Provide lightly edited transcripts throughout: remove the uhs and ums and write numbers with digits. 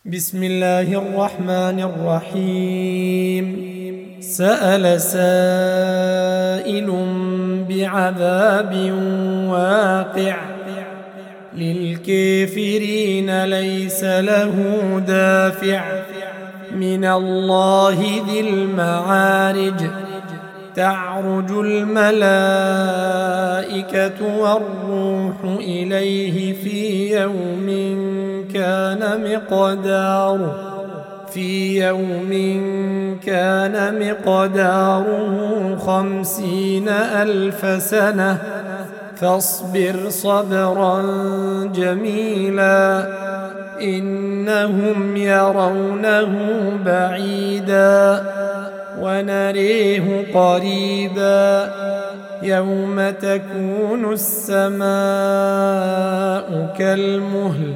بسم الله الرحمن الرحيم. سأل سائل بعذاب واقع للكافرين ليس له دافع من الله ذي المعارج. تعرج الملائكة والروح إليه في يوم كان مقداره 50,000 سنة فاصبر صبرا جميلا إنهم يرونه بعيدا ونريه قريبا يوم تكون السماء كالمهل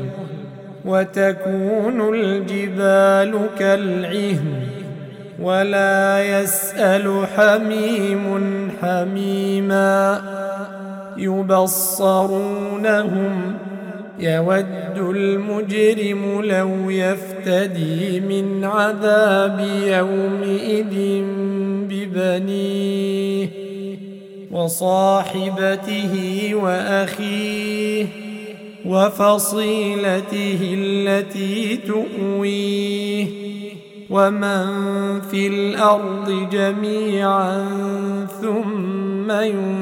وتكون الجبال كالعهن ولا يسأل حميم حميما يبصرونهم يود المجرم لو يفتدي من عذاب يومئذ ببنيه وصاحبته وأخيه وفصيلته التي تؤويه ومن في الأرض جميعا ثم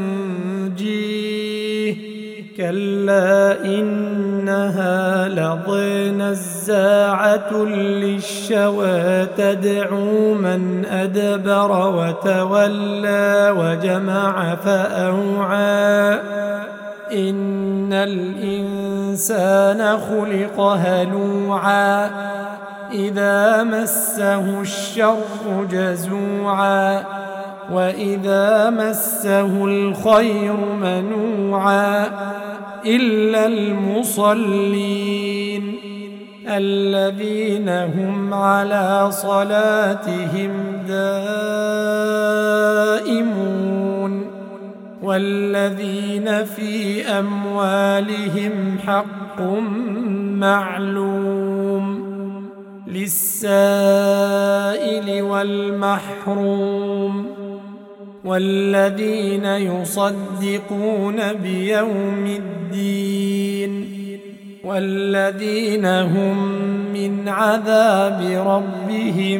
ينجيه كلا إنها لظى نزاعة للشوى تدعو من أدبر وتولى وجمع فأوعى إن الإنسان خلق هلوعا إذا مسه الشر جزوعا وإذا مسه الخير منوعا إلا المصلين الذين هم على صلاتهم دائمون والذين في أموالهم حق معلوم للسائل والمحروم والذين يصدقون بيوم الدين والذين هم من عذاب ربهم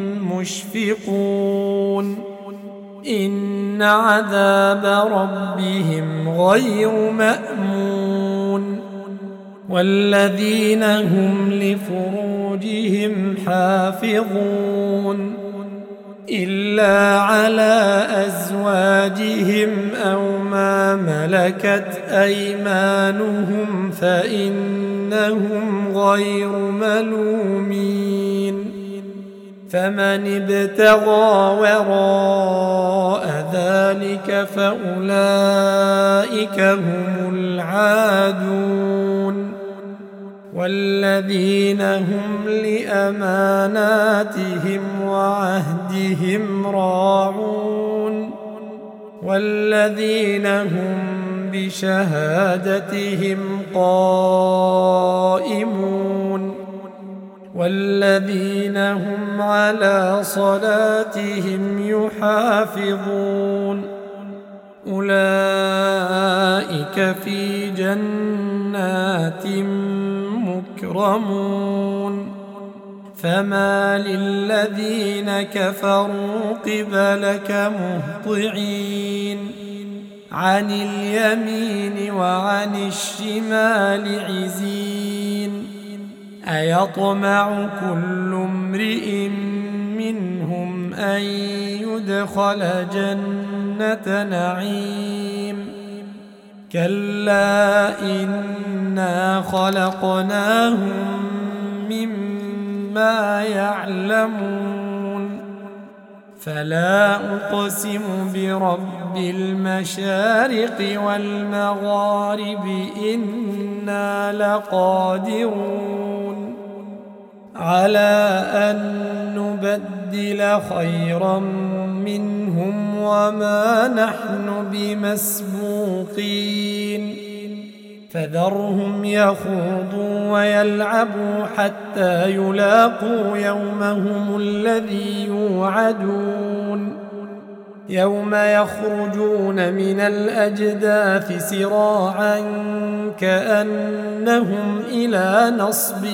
مشفقون إن عذاب ربهم غير مأمون والذين هم لفروجهم حافظون إلا على أزواجهم أو ما ملكت أيمانهم فإنهم غير ملومين فمن ابتغى وراء ذلك فأولئك هم العادون والذين هم لأماناتهم وعهدهم راعون والذين هم بشهادتهم قائمون والذين هم على صلاتهم يحافظون أولئك في جنات مكرمون فما للذين كفروا قبلك مهطعين عن اليمين وعن الشمال عزين أيطمع كل امرئ منهم أن يدخل جنة نعيم كلا إنا خلقناهم مما يعلمون فلا أقسم برب المشارق والمغارب إنا لقادرون على أن نبدل خيرا منهم وما نحن بمسبوقين فذرهم يخوضوا ويلعبوا حتى يلاقوا يومهم الذي يوعدون يوم يخرجون من الأجداث سراعا كأنهم إلى نصب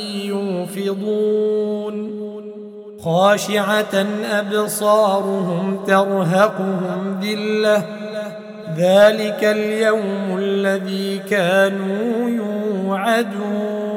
يوفضون خاشعة أبصارهم ترهقهم ذلة ذلك اليوم الذي كانوا يوعدون